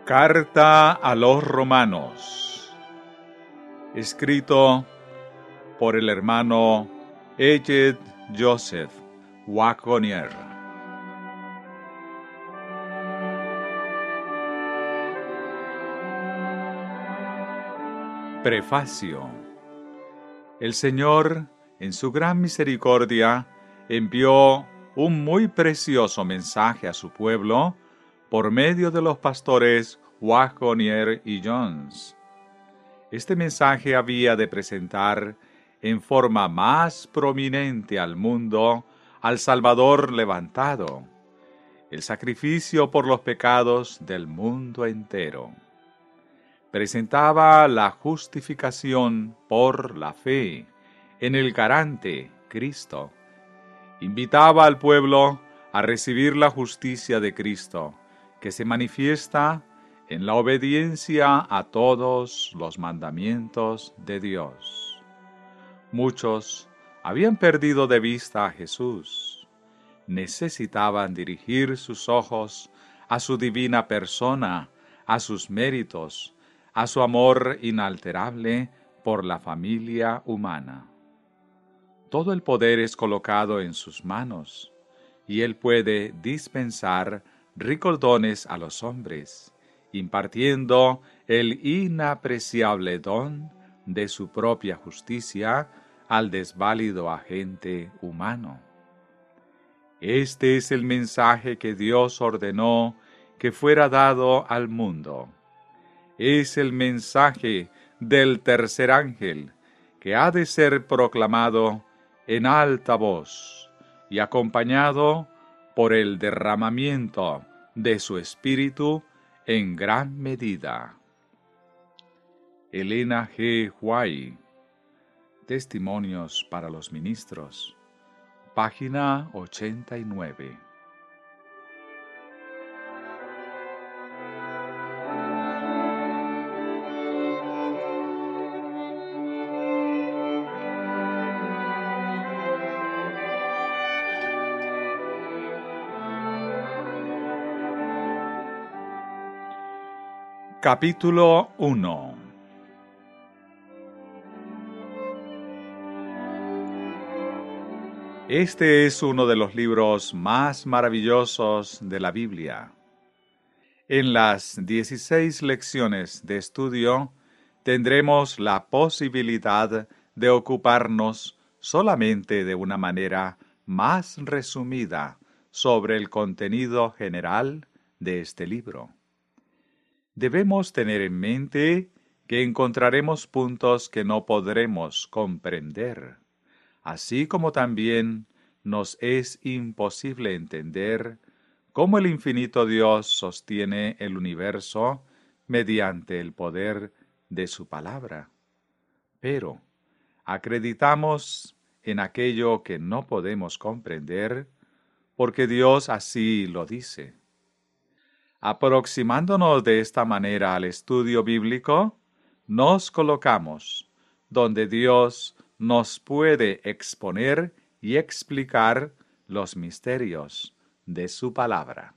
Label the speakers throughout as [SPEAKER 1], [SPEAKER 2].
[SPEAKER 1] Carta a los Romanos, escrito por el hermano Eged Joseph Wagonier. Prefacio. El Señor, en su gran misericordia, envió un muy precioso mensaje a su pueblo por medio de los pastores Wagonier y Jones. Este mensaje había de presentar en forma más prominente al mundo al Salvador levantado, el sacrificio por los pecados del mundo entero. Presentaba la justificación por la fe en el garante Cristo. Invitaba al pueblo a recibir la justicia de Cristo, que se manifiesta en la obediencia a todos los mandamientos de Dios. Muchos habían perdido de vista a Jesús. Necesitaban dirigir sus ojos a su divina persona, a sus méritos, a su amor inalterable por la familia humana. Todo el poder es colocado en sus manos, y Él puede dispensar ricos dones a los hombres, impartiendo el inapreciable don de su propia justicia al desválido agente humano. Este es el mensaje que Dios ordenó que fuera dado al mundo. Es el mensaje del tercer ángel, que ha de ser proclamado en alta voz y acompañado por el derramamiento de su espíritu en gran medida. Elena G. White, Testimonios para los Ministros, página 89. Capítulo 1. Este es uno de los libros más maravillosos de la Biblia. En las 16 lecciones de estudio tendremos la posibilidad de ocuparnos solamente de una manera más resumida sobre el contenido general de este libro. Debemos tener en mente que encontraremos puntos que no podremos comprender, así como también nos es imposible entender cómo el infinito Dios sostiene el universo mediante el poder de su palabra. Pero acreditamos en aquello que no podemos comprender, porque Dios así lo dice. Aproximándonos de esta manera al estudio bíblico, nos colocamos donde Dios nos puede exponer y explicar los misterios de su palabra.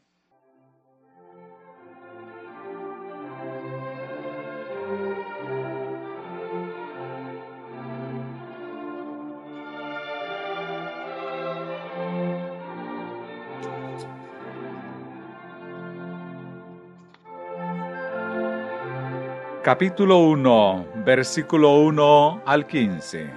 [SPEAKER 1] Capítulo 1, versículo 1 al 15.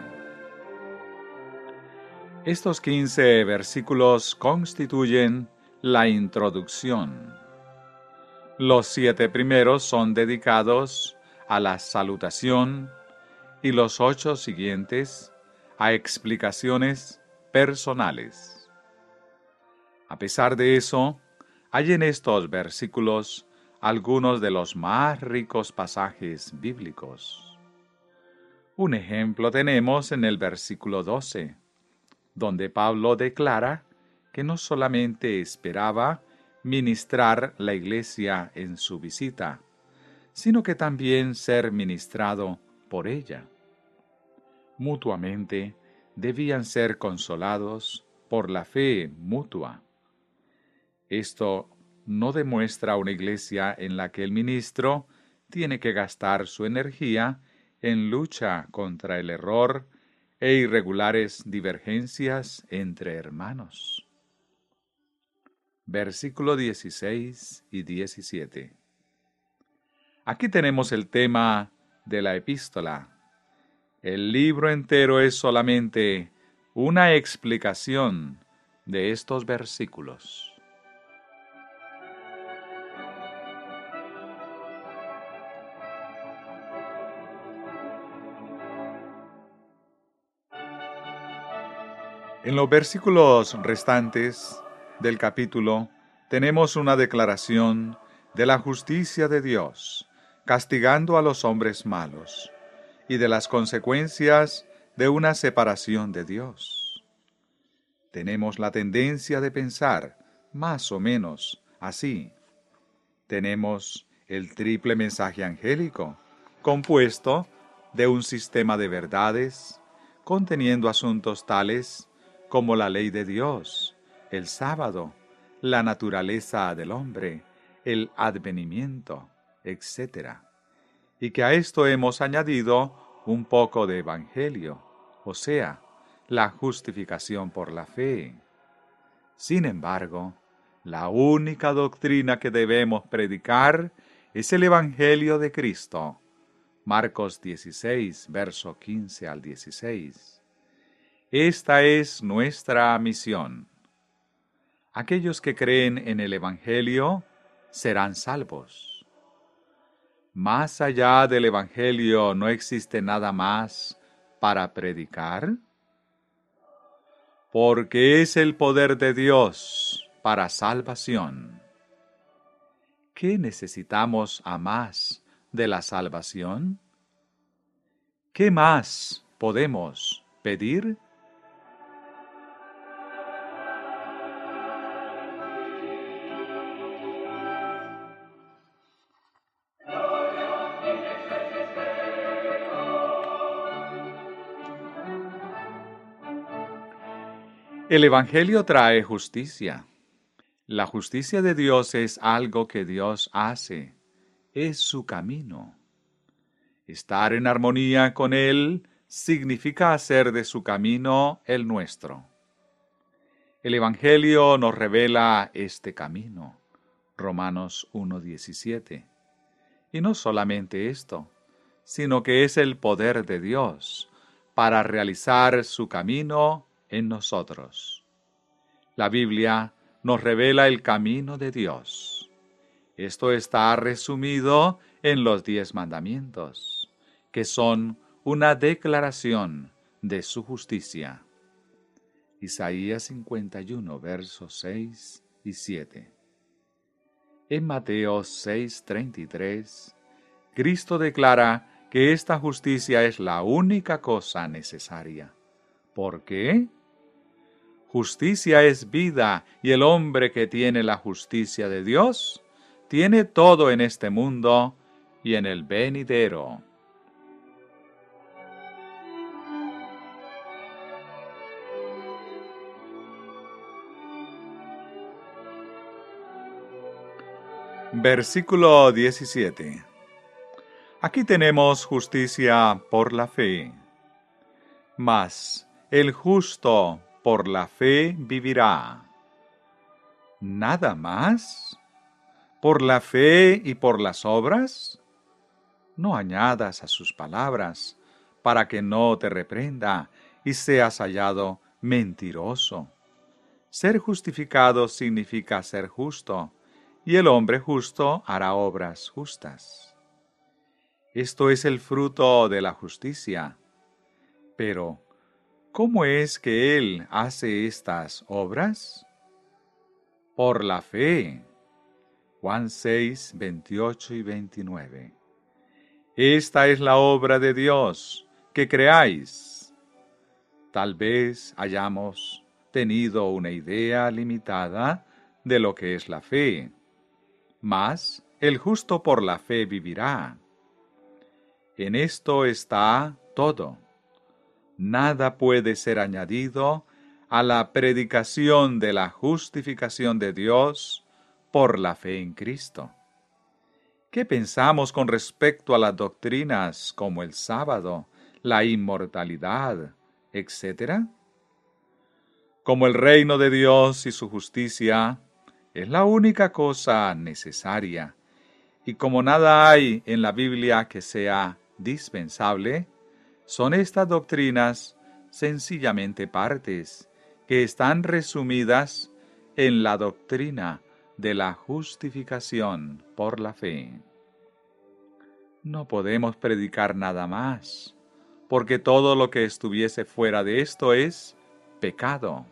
[SPEAKER 1] Estos 15 versículos constituyen la introducción. Los 7 primeros son dedicados a la salutación y los 8 siguientes a explicaciones personales. A pesar de eso, hay en estos versículos algunos de los más ricos pasajes bíblicos. Un ejemplo tenemos en el versículo 12, donde Pablo declara que no solamente esperaba ministrar la iglesia en su visita, sino que también ser ministrado por ella. Mutuamente debían ser consolados por la fe mutua. Esto no demuestra una iglesia en la que el ministro tiene que gastar su energía en lucha contra el error e irregulares divergencias entre hermanos. Versículo 16 y 17. Aquí tenemos el tema de la epístola. El libro entero es solamente una explicación de estos versículos. En los versículos restantes del capítulo tenemos una declaración de la justicia de Dios, castigando a los hombres malos, y de las consecuencias de una separación de Dios. Tenemos la tendencia de pensar, más o menos, así. Tenemos el triple mensaje angélico, compuesto de un sistema de verdades, conteniendo asuntos tales como la ley de Dios, el sábado, la naturaleza del hombre, el advenimiento, etc. Y que a esto hemos añadido un poco de evangelio, o sea, la justificación por la fe. Sin embargo, la única doctrina que debemos predicar es el evangelio de Cristo. Marcos 16, verso 15 al 16. Esta es nuestra misión. Aquellos que creen en el evangelio serán salvos. ¿Más allá del evangelio no existe nada más para predicar? Porque es el poder de Dios para salvación. ¿Qué necesitamos a más de la salvación? ¿Qué más podemos pedir? El Evangelio trae justicia. La justicia de Dios es algo que Dios hace, es su camino. Estar en armonía con Él significa hacer de su camino el nuestro. El Evangelio nos revela este camino, Romanos 1:17. Y no solamente esto, sino que es el poder de Dios para realizar su camino en nosotros. La Biblia nos revela el camino de Dios. Esto está resumido en los 10 mandamientos, que son una declaración de su justicia. Isaías 51, versos 6 y 7. En Mateo 6:33, Cristo declara que esta justicia es la única cosa necesaria. ¿Por qué? Justicia es vida, y el hombre que tiene la justicia de Dios tiene todo en este mundo y en el venidero. Versículo 17. Aquí tenemos justicia por la fe. Mas el justo por la fe vivirá. ¿Nada más? ¿Por la fe y por las obras? No añadas a sus palabras, para que no te reprenda y seas hallado mentiroso. Ser justificado significa ser justo, y el hombre justo hará obras justas. Esto es el fruto de la justicia. Pero, ¿cómo es que Él hace estas obras? Por la fe. Juan 6, 28 y 29. Esta es la obra de Dios, que creáis. Tal vez hayamos tenido una idea limitada de lo que es la fe, mas el justo por la fe vivirá. En esto está todo. Nada puede ser añadido a la predicación de la justificación de Dios por la fe en Cristo. ¿Qué pensamos con respecto a las doctrinas como el sábado, la inmortalidad, etcétera? Como el reino de Dios y su justicia es la única cosa necesaria, y como nada hay en la Biblia que sea dispensable, son estas doctrinas sencillamente partes que están resumidas en la doctrina de la justificación por la fe. No podemos predicar nada más, porque todo lo que estuviese fuera de esto es pecado.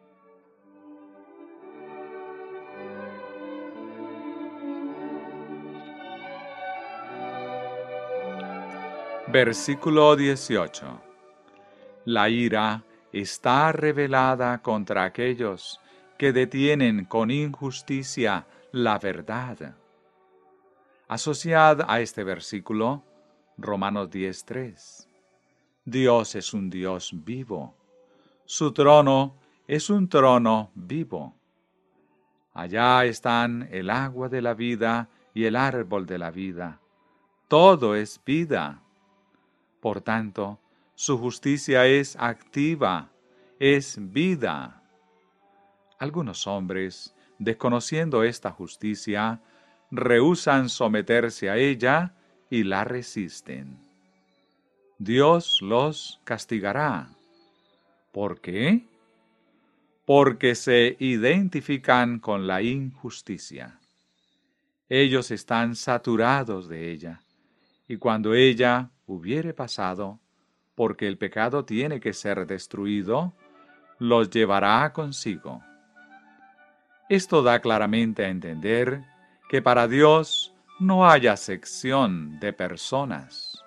[SPEAKER 1] Versículo 18. La ira está revelada contra aquellos que detienen con injusticia la verdad. Asociad a este versículo Romanos 10:3. Dios es un Dios vivo. Su trono es un trono vivo. Allá están el agua de la vida y el árbol de la vida. Todo es vida. Por tanto, su justicia es activa, es vida. Algunos hombres, desconociendo esta justicia, rehúsan someterse a ella y la resisten. Dios los castigará. ¿Por qué? Porque se identifican con la injusticia. Ellos están saturados de ella, y cuando ella hubiere pasado, porque el pecado tiene que ser destruido, los llevará consigo. Esto da claramente a entender que para Dios no hay acepción de personas.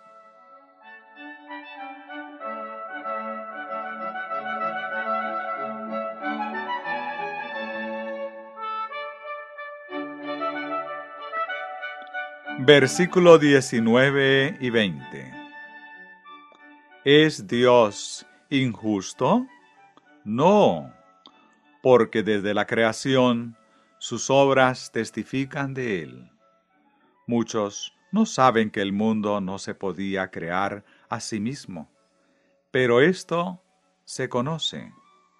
[SPEAKER 1] Versículo 19 y 20. ¿Es Dios injusto? No, porque desde la creación sus obras testifican de Él. Muchos no saben que el mundo no se podía crear a sí mismo, pero esto se conoce.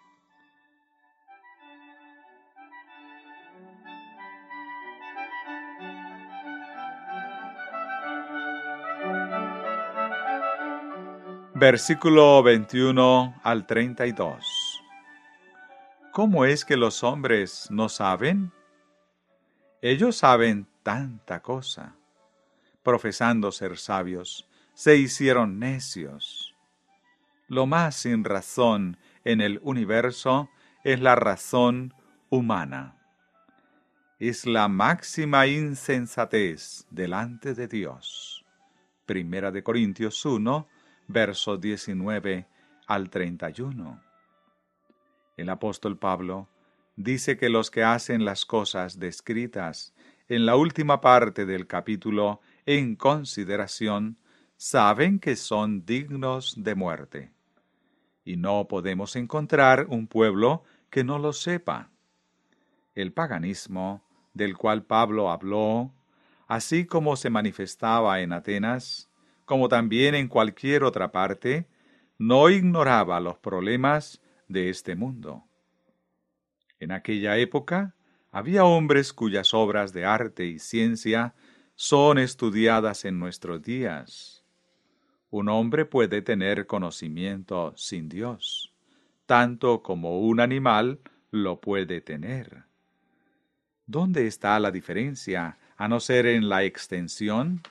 [SPEAKER 1] Versículo 21 al 32. ¿Cómo es que los hombres no saben? Ellos saben tanta cosa. Profesando ser sabios, se hicieron necios. Lo más sin razón en el universo es la razón humana. Es la máxima insensatez delante de Dios. Primera de Corintios 1, versos 19 al 31. El apóstol Pablo dice que los que hacen las cosas descritas en la última parte del capítulo en consideración saben que son dignos de muerte. Y no podemos encontrar un pueblo que no lo sepa. El paganismo, del cual Pablo habló, así como se manifestaba en Atenas, como también en cualquier otra parte, no ignoraba los problemas de este mundo. En aquella época había hombres cuyas obras de arte y ciencia son estudiadas en nuestros días. Un hombre puede tener conocimiento sin Dios, tanto como un animal lo puede tener. ¿Dónde está la diferencia, a no ser en la extensión?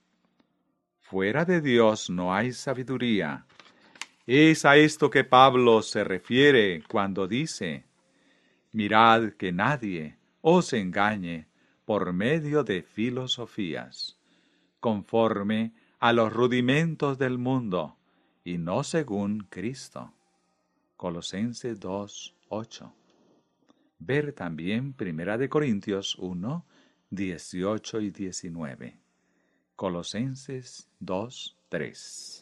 [SPEAKER 1] Fuera de Dios no hay sabiduría. Es a esto que Pablo se refiere cuando dice: mirad que nadie os engañe por medio de filosofías, conforme a los rudimentos del mundo, y no según Cristo. Colosenses 2:8. Ver también 1 Corintios 1, 18 y 19. Colosenses 2:3.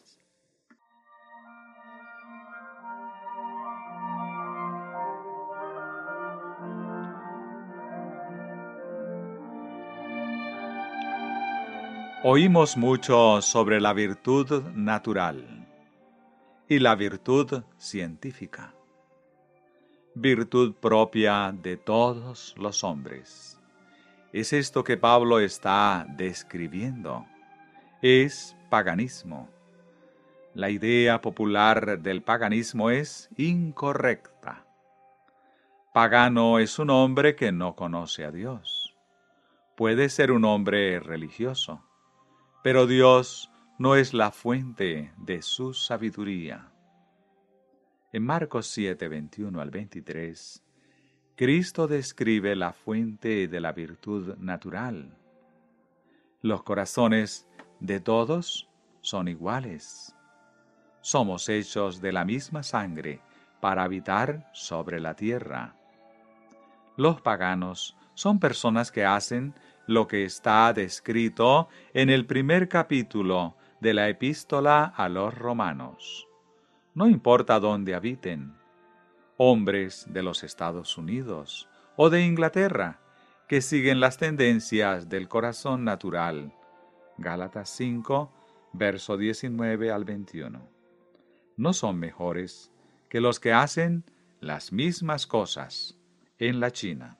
[SPEAKER 1] Oímos mucho sobre la virtud natural y la virtud científica, virtud propia de todos los hombres. Es esto que Pablo está describiendo. Es paganismo. La idea popular del paganismo es incorrecta. Pagano es un hombre que no conoce a Dios. Puede ser un hombre religioso, pero Dios no es la fuente de su sabiduría. En Marcos 7, 21 al 23, Cristo describe la fuente de la virtud natural. Los corazones de todos son iguales. Somos hechos de la misma sangre para habitar sobre la tierra. Los paganos son personas que hacen lo que está descrito en el primer capítulo de la epístola a los romanos. No importa dónde habiten, hombres de los Estados Unidos o de Inglaterra, que siguen las tendencias del corazón natural. Gálatas 5, verso 19 al 21. No son mejores que los que hacen las mismas cosas en la China.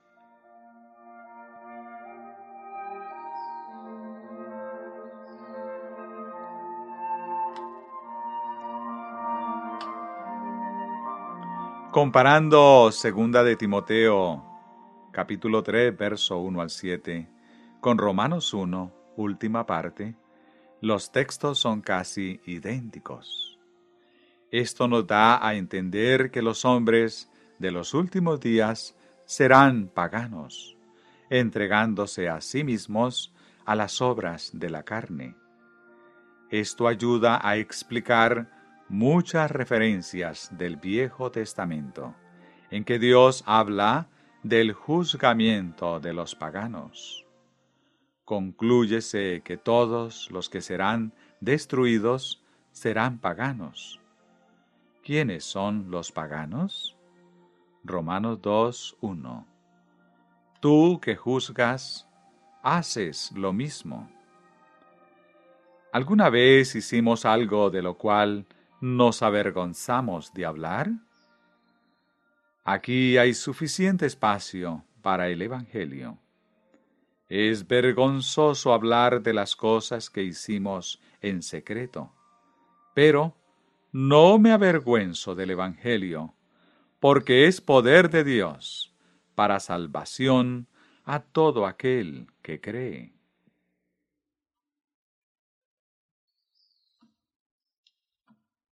[SPEAKER 1] Comparando 2 de Timoteo, capítulo 3, verso 1 al 7, con Romanos 1, última parte, los textos son casi idénticos. Esto nos da a entender que los hombres de los últimos días serán paganos, entregándose a sí mismos a las obras de la carne. Esto ayuda a explicar muchas referencias del Viejo Testamento, en que Dios habla del juzgamiento de los paganos. Conclúyese que todos los que serán destruidos serán paganos. ¿Quiénes son los paganos? Romanos 2, 1. Tú que juzgas, haces lo mismo. ¿Alguna vez hicimos algo de lo cual nos avergonzamos de hablar? Aquí hay suficiente espacio para el Evangelio. Es vergonzoso hablar de las cosas que hicimos en secreto, pero no me avergüenzo del Evangelio, porque es poder de Dios para salvación a todo aquel que cree.